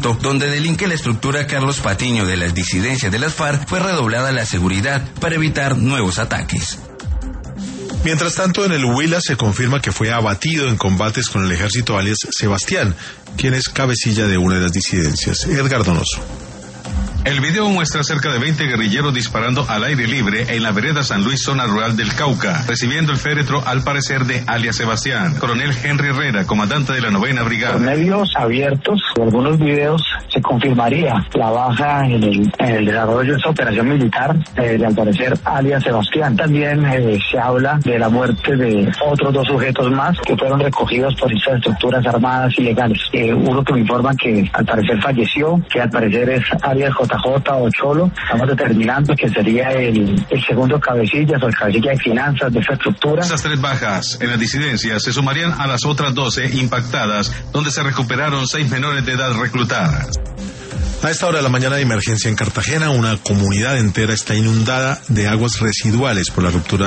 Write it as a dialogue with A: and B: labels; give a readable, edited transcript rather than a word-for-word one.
A: departamento donde delinque la estructura Carlos Patiño de las disidencias de las FARC fue redoblada la seguridad para evitar nuevos ataques.
B: Mientras tanto, en el Huila se confirma que fue abatido en combates con el ejército alias Sebastián, quien es cabecilla de una de las disidencias. Edgar Donoso.
C: El video muestra cerca de 20 guerrilleros disparando al aire libre en la vereda San Luis, zona rural del Cauca, recibiendo el féretro al parecer de alias Sebastián. Coronel Henry Herrera, comandante de la 9ª Brigada.
D: Por medios abiertos, en algunos videos se confirmaría la baja en el desarrollo de esta operación militar de al parecer alias Sebastián. También se habla de la muerte de otros 2 sujetos más que fueron recogidos por estas estructuras armadas ilegales. Uno que me informa que al parecer falleció, que al parecer es alias JJ o Cholo. Estamos determinando que sería el segundo cabecilla o el cabecilla de finanzas de esta estructura.
C: Estas 3 bajas en las disidencias se sumarían a las otras 12 impactadas, donde se recuperaron 6 menores de edad reclutadas.
B: A esta hora de la mañana de emergencia en Cartagena, una comunidad entera está inundada de aguas residuales por la ruptura